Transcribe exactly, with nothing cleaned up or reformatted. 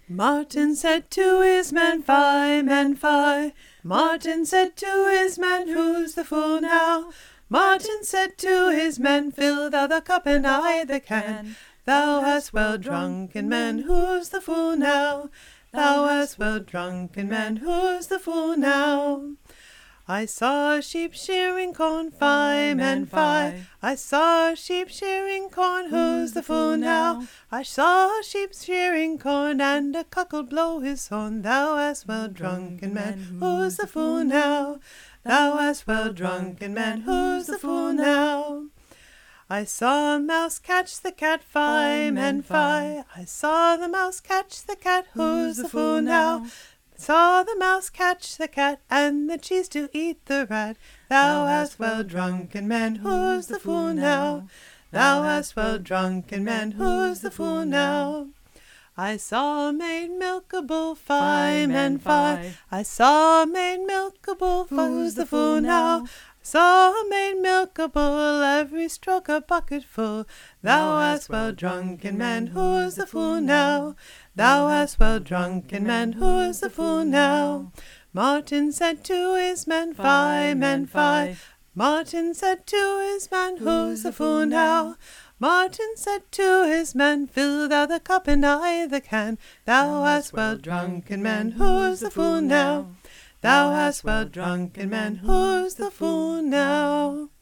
Martin said to his men, "Fie, men, fie." Martin said to his men, "Who's the fool now?" Martin said to his men, "Fill thou the cup and I the can. Thou hast well drunken, man, who's the fool now? Thou hast well drunken, man, who's the fool now?" I saw a sheep shearing corn, fie, man, fie. I saw a sheep shearing corn, who's the fool now? I saw a sheep shearing corn, and a cock'll blow his horn. Thou hast well drunken, man, who's the fool now? Thou hast well drunken, man, who's the fool now? I saw a mouse catch the cat, fie, man, fie. I saw the mouse catch the cat, who's the fool now? Saw the mouse catch the cat, and the cheese to eat the rat. Thou hast well drunken, man, who's the fool now? Thou hast well drunken, man, who's the fool now? I saw a maid milk a bull, fie, man, fie. I saw a maid milk a bull, who's the fool now? Saw a maid milk a bull, every stroke a bucket full. Thou hast well drunken, man, who's the fool now? Thou hast well drunken, man, who's the fool now? Martin said to his men, "Fie, man, fie." Martin said to his men, "Who's the fool now?" Martin said to his men, "Fill thou the cup and I the can. Thou hast well drunken, man, who's the fool now? Thou hast well drunken, man, who's the fool now?"